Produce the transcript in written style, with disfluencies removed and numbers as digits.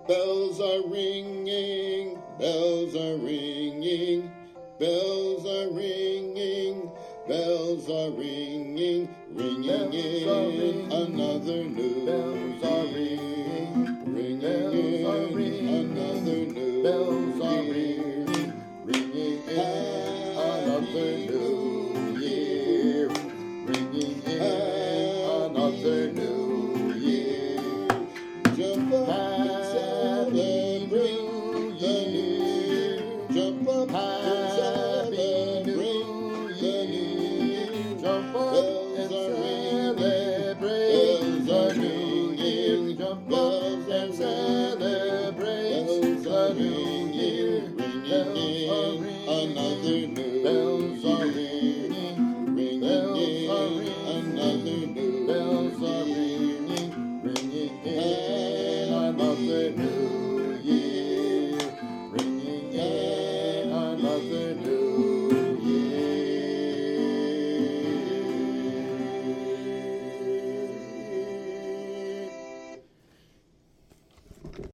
Bells are ringing, bells are ringing, bells are ringing, bells are ringing, ringing in another new bells are ringing, ringing in another new bells are year, ringing in another new year, ringing in another new year. Jump up and celebrate the new year. Jump up and celebrate the new year. Jump up and celebrate the new year. Jump up and celebrate the new year. Ringing in another new